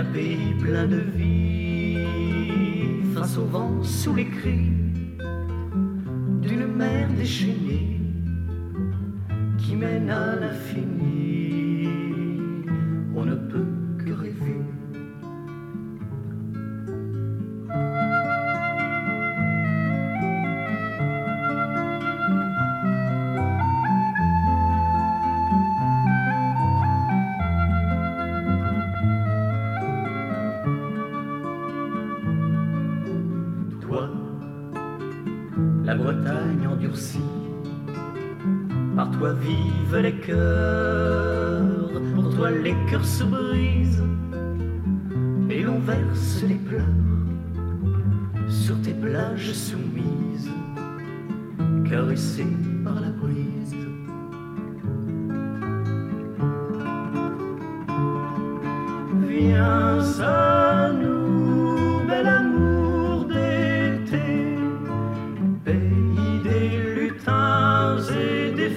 pays plein de vie, face au vent, sous les cris d'une mer déchaînée qui mène à l'infini. On ne peut que rêver. La Bretagne endurcie, par toi vivent les cœurs, pour toi les cœurs se brisent, et l'on verse les pleurs sur tes plages soumises, caressées par la brise. Viens à nous, bel amour d'été, pays des lutins et des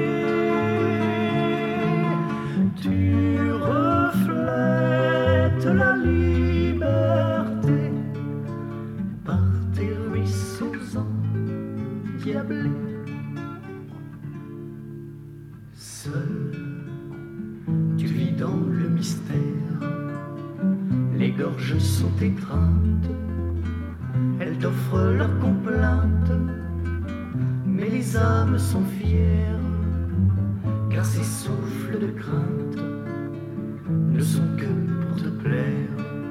fées. Tu reflètes la liberté par tes ruisseaux endiablés. Seul, tu vis dans le mystère. Les gorges sont étreintes, elles t'offrent leurs complaintes, mais les âmes sont fières, car ces souffles de crainte ne sont que pour te plaire.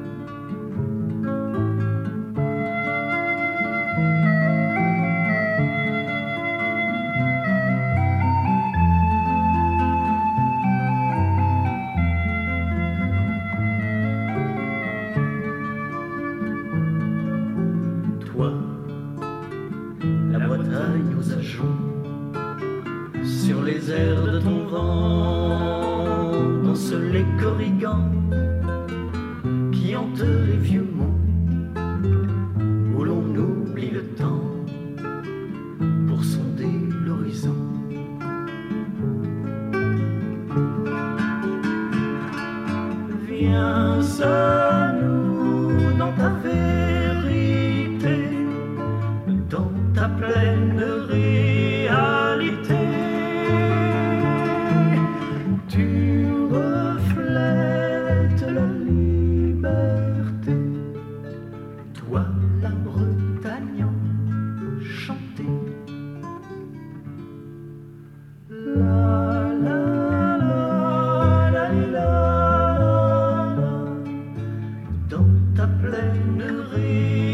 La Bretagne aux ajoncs, sur les airs de ton vent, dansent les corrigans qui hantent les vieux monts, où l'on oublie le temps pour sonder l'horizon. Viens à nous dans ta vérité, dans ta pleine réalité. Tu reflètes la liberté, toi la Bretagne enchantée. La la la la la la, dans ta pleine réalité.